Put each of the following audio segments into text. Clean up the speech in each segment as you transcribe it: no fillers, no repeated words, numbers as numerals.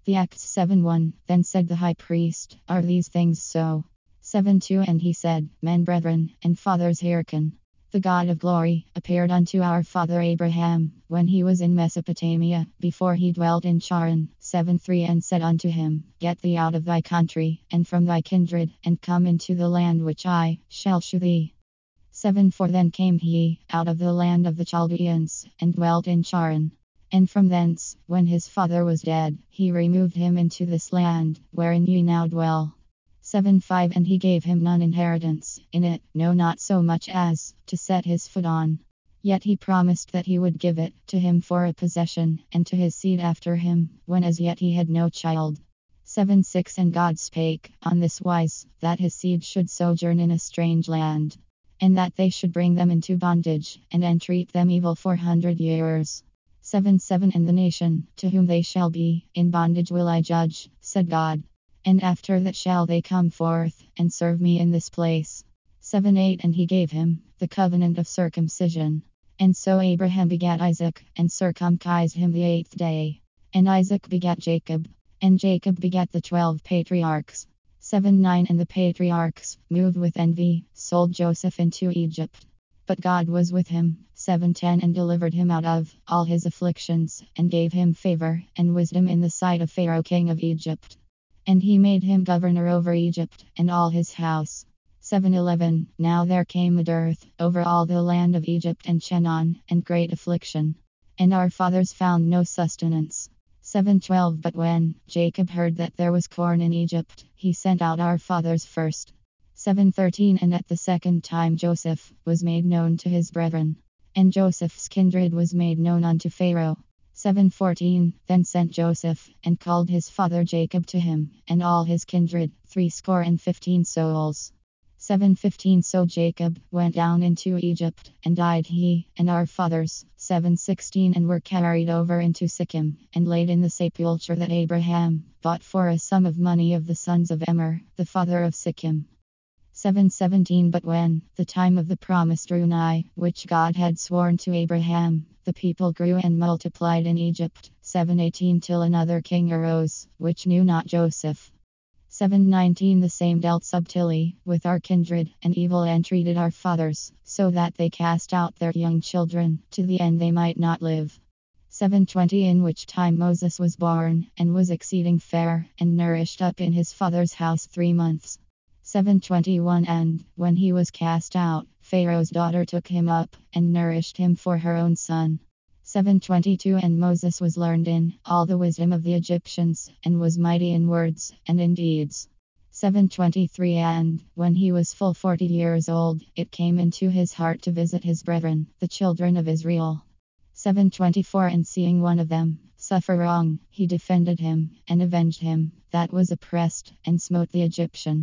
The Acts 7:1. Then said the high priest, Are these things so? 7:2. And he said, Men, brethren, and fathers, hearken. The God of glory appeared unto our father Abraham, when he was in Mesopotamia, before he dwelt in Charan. 7:3. And said unto him, Get thee out of thy country, and from thy kindred, and come into the land which I shall shew thee. 7:4. Then came he out of the land of the Chaldeans, and dwelt in Charan. And from thence, when his father was dead, he removed him into this land, wherein ye now dwell. 7:5. And he gave him none inheritance in it, no, not so much as to set his foot on. Yet he promised that he would give it to him for a possession, and to his seed after him, when as yet he had no child. 7:6. And God spake on this wise, that his seed should sojourn in a strange land, and that they should bring them into bondage, and entreat them evil 400 years. 7:7. And the nation, to whom they shall be in bondage, will I judge, said God. And after that shall they come forth, and serve me in this place. 7:8. And he gave him the covenant of circumcision. And so Abraham begat Isaac, and circumcised him the 8th day. And Isaac begat Jacob. And Jacob begat the 12 patriarchs. 7:9. And the patriarchs, moved with envy, sold Joseph into Egypt. But God was with him. 7:10. And delivered him out of all his afflictions, and gave him favor and wisdom in the sight of Pharaoh king of Egypt. And he made him governor over Egypt, and all his house. 7:11. Now there came a dearth over all the land of Egypt and Chanaan, and great affliction. And our fathers found no sustenance. 7:12. But when Jacob heard that there was corn in Egypt, he sent out our fathers first. 7:13. And at the second time Joseph was made known to his brethren, and Joseph's kindred was made known unto Pharaoh. 7:14. Then sent Joseph, and called his father Jacob to him, and all his kindred, 75 souls. 7:15. So Jacob went down into Egypt, and died he, and our fathers. 7:16. And were carried over into Sikkim, and laid in the sepulchre that Abraham bought for a sum of money of the sons of Emor, the father of Sikkim. 7:17. But when the time of the promise drew nigh, which God had sworn to Abraham, the people grew and multiplied in Egypt. 7:18. Till another king arose, which knew not Joseph. 7:19. The same dealt subtilly with our kindred, and evil entreated our fathers, so that they cast out their young children, to the end they might not live. 7:20. In which time Moses was born, and was exceeding fair, and nourished up in his father's house 3 months. 7:21. And when he was cast out, Pharaoh's daughter took him up, and nourished him for her own son. 7:22. And Moses was learned in all the wisdom of the Egyptians, and was mighty in words and in deeds. 7:23. And when he was full 40 years old, it came into his heart to visit his brethren, the children of Israel. 7:24. And seeing one of them suffer wrong, he defended him, and avenged him that was oppressed, and smote the Egyptian.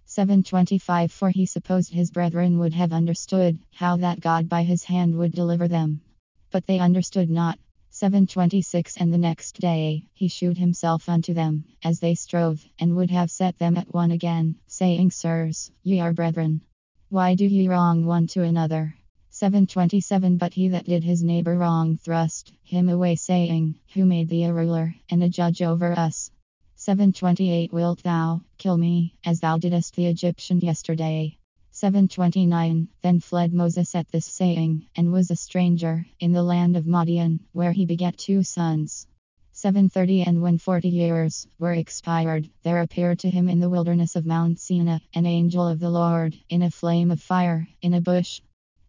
7:25. For he supposed his brethren would have understood how that God by his hand would deliver them. But they understood not. 7:26. And the next day he shewed himself unto them, as they strove, and would have set them at one again, saying, Sirs, ye are brethren. Why do ye wrong one to another? 7:27. But he that did his neighbor wrong thrust him away, saying, Who made thee a ruler and a judge over us? 7:28. Wilt thou kill me, as thou didst the Egyptian yesterday? 7:29. Then fled Moses at this saying, and was a stranger in the land of Madian, where he begat 2 sons. 7:30. And when 40 years were expired, there appeared to him in the wilderness of Mount Sinai an angel of the Lord, in a flame of fire, in a bush.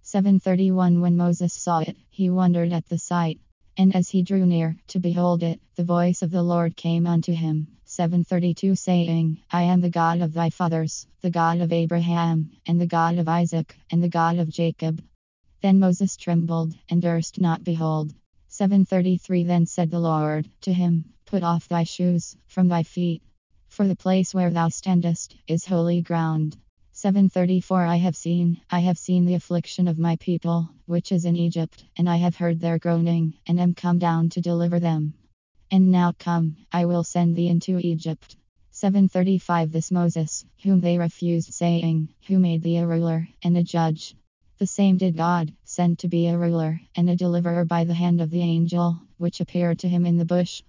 7:31. When Moses saw it, he wondered at the sight. And as he drew near to behold it, the voice of the Lord came unto him. 7:32. Saying, I am the God of thy fathers, the God of Abraham, and the God of Isaac, and the God of Jacob. Then Moses trembled, and durst not behold. 7:33. Then said the Lord to him, Put off thy shoes from thy feet, for the place where thou standest is holy ground. 7:34. I have seen the affliction of my people, which is in Egypt, and I have heard their groaning, and am come down to deliver them. And now come, I will send thee into Egypt. 7:35. This Moses, whom they refused, saying, Who made thee a ruler and a judge? The same did God send to be a ruler and a deliverer by the hand of the angel, which appeared to him in the bush.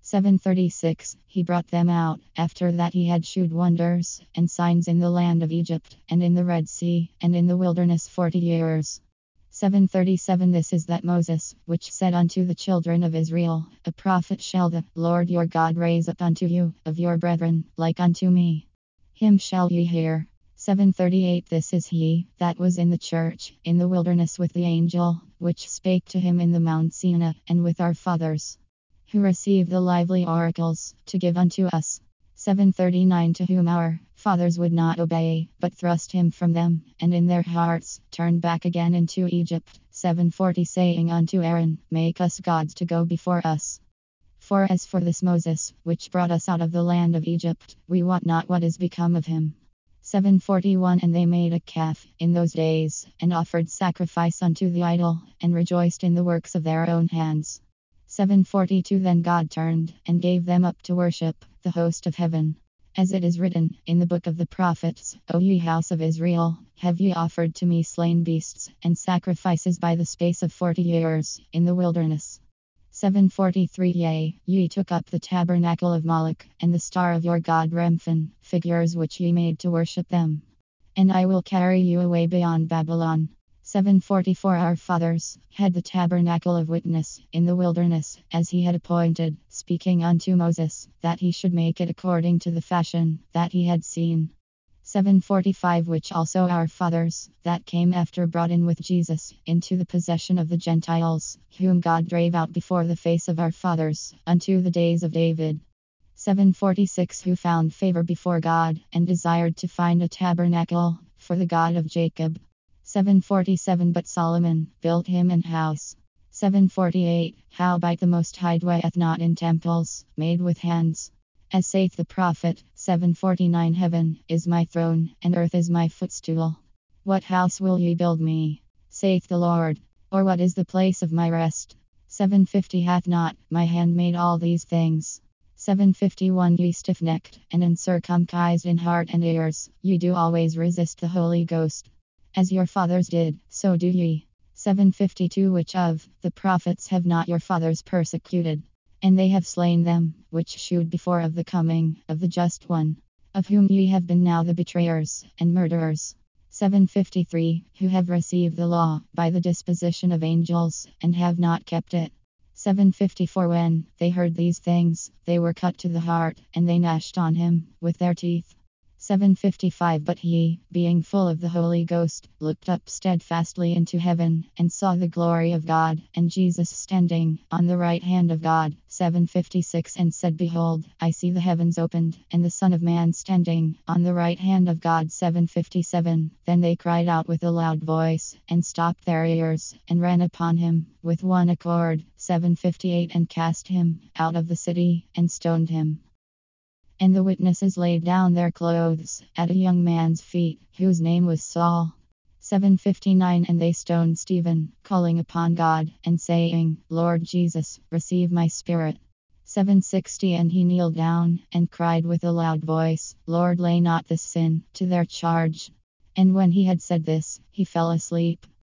736 He brought them out. After that he had shewed wonders and signs in the land of Egypt, and in the Red Sea, and in the wilderness 40 years. 737 This is that Moses, which said unto the children of Israel, A prophet shall the Lord your God raise up unto you, of your brethren, like unto me. Him shall ye hear. 738 This is he that was in the church, in the wilderness with the angel, which spake to him in the Mount Sinai, and with our fathers, who received the lively oracles, to give unto us. 739 To whom our fathers would not obey, but thrust him from them, and in their hearts turned back again into Egypt. 740 Saying unto Aaron, Make us gods to go before us. For as for this Moses, which brought us out of the land of Egypt, we wot not what is become of him. 741 And they made a calf in those days, and offered sacrifice unto the idol, and rejoiced in the works of their own hands. 742 Then God turned, and gave them up to worship the host of heaven. As it is written in the book of the prophets, O ye house of Israel, have ye offered to me slain beasts, and sacrifices by the space of 40 years, in the wilderness. 743 Yea, ye took up the tabernacle of Moloch, and the star of your god Remphan, figures which ye made to worship them. And I will carry you away beyond Babylon. 744 Our fathers had the tabernacle of witness in the wilderness, as he had appointed, speaking unto Moses, that he should make it according to the fashion that he had seen. 745 Which also our fathers, that came after, brought in with Jesus, into the possession of the Gentiles, whom God drave out before the face of our fathers, unto the days of David. 746 Who found favor before God, and desired to find a tabernacle for the God of Jacob. 747 But Solomon built him an house. 748 Howbeit the Most High dwelleth not in temples made with hands. As saith the prophet. 749 Heaven is my throne, and earth is my footstool. What house will ye build me? Saith the Lord. Or what is the place of my rest? 750 Hath not my hand made all these things? 751 Ye stiff-necked and uncircumcised in heart and ears, ye do always resist the Holy Ghost. As your fathers did, so do ye. 752 Which of the prophets have not your fathers persecuted? And they have slain them, which shewed before of the coming of the Just One, of whom ye have been now the betrayers and murderers. 753 Who have received the law by the disposition of angels, and have not kept it. 754 When they heard these things, they were cut to the heart, and they gnashed on him with their teeth. 755 But he, being full of the Holy Ghost, looked up steadfastly into heaven, and saw the glory of God, and Jesus standing on the right hand of God. 756 And said, Behold, I see the heavens opened, and the Son of Man standing on the right hand of God. 757 Then they cried out with a loud voice, and stopped their ears, and ran upon him with one accord. 758 And cast him out of the city, and stoned him. And the witnesses laid down their clothes at a young man's feet, whose name was Saul. 759 And they stoned Stephen, calling upon God, and saying, Lord Jesus, receive my spirit. 760 And he kneeled down, and cried with a loud voice, Lord, lay not this sin to their charge. And when he had said this, he fell asleep.